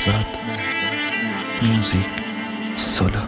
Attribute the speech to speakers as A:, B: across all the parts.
A: مهرزاد میوزیک سولا.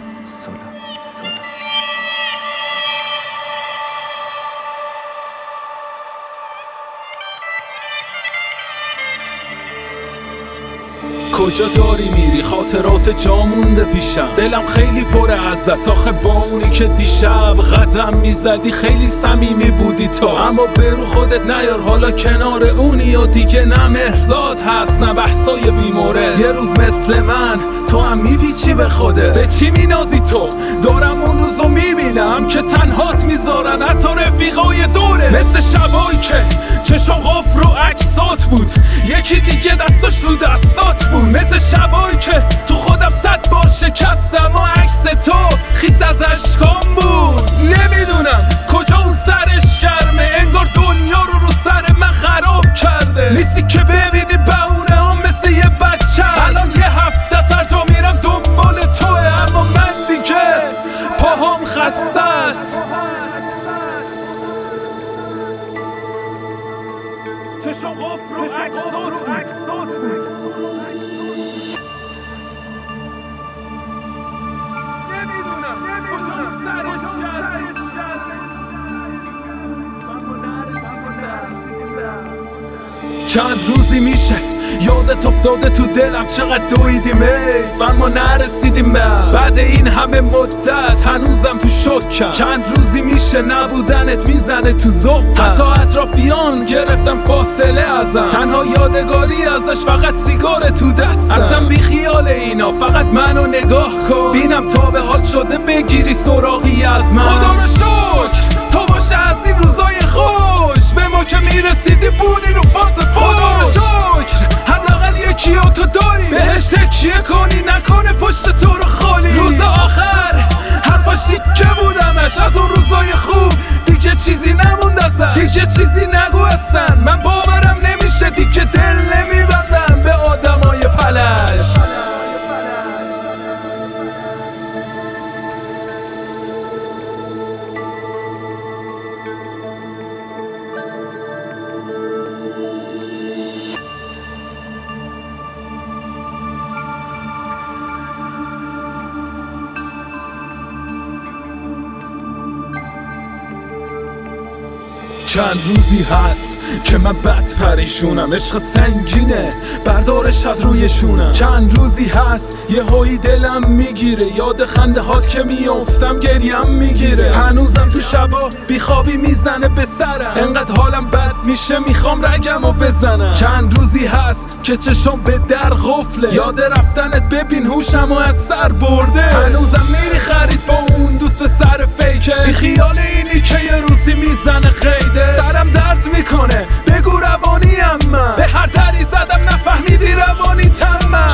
B: کجا داری میری؟ خاطرات جا مونده پیشم، دلم خیلی پره ازت. آخه با اونی که دیشب قدم میزدی خیلی صمیمی بودی تو، اما برو خودت نیار حالا کنار اونی و دیگه نه مهرزاد هست نه بحثای بیموره. یه روز مثل من تو هم میپیچی به خوده، به چی مینازی تو؟ دارم اون روزو میبینم که تنهات میذارن حتی رفیقای دوره، مثل شبایی که چشم قفل رو عکسات بود، یکی دیگه دستاش رو دستات بود، مثل شبایی که تو خودم 100 بار شکستم و عکس تو خیس از اشکام بود. نمیدونم کجا اون سرش گرمه، انگار دنیا رو سر من خراب کرده. نیستی که ببینی بهونه هم مثل یه بچه، الان یه هفته سر جا میرم دنبال توه، اما من دیگه پاهام خسته است. چشم قفل رو عکسات بود، چند روزی میشه یادت افتاده تو دلم چقدر دویدیم اما نرسیدیم بعد این همه مدت هنوزم تو شکم. چند روزی میشه نبودنت میزنه تو ذوقم، حتی اطرافیان گرفتم فاصله ازم، تنها یادگاری ازش فقط سیگار تو دستم. اصلا بی خیال اینا، فقط منو نگاه کن بینم تا به حال شده بگیری سراغی از من. خدا رو شکر تو باشه از این روزای خوش، به ما که میرسیدی بودی رو فاز فوش. خدا رو شکر حداقل یکی تو داری، بهش تکیه کنی نکنه پشت تو رو خالی. روز آخر حرفاش که بودمش از اون روزای خوب، دیگه چیزی نموند ازش، دیگه چیزی نگو اصلا. من باورم نمیشه دیگه دل نمیبندم به آدمای پلش. چند روزی هست که من بد پریشونم، عشق سنگینه بردارش از رویشونم. چند روزی هست یه هایی دلم میگیره، یاد خنده هات که میافتم گریم میگیره. هنوزم تو شبا بیخوابی میزنه به سرم، انقدر حالم بد میشه میخوام رگمو بزنم. چند روزی هست که چشم به در قفله، یاد رفتنت ببین هوشمو از سر برده. هنوزم میری خرید با اون دوست به سر فیکه، بی خیال اینی که یه روزی میزنه قیده. سرم درد میکنه بگو روانیم من، به هر دری زدم نفهمیدی روانی تمم.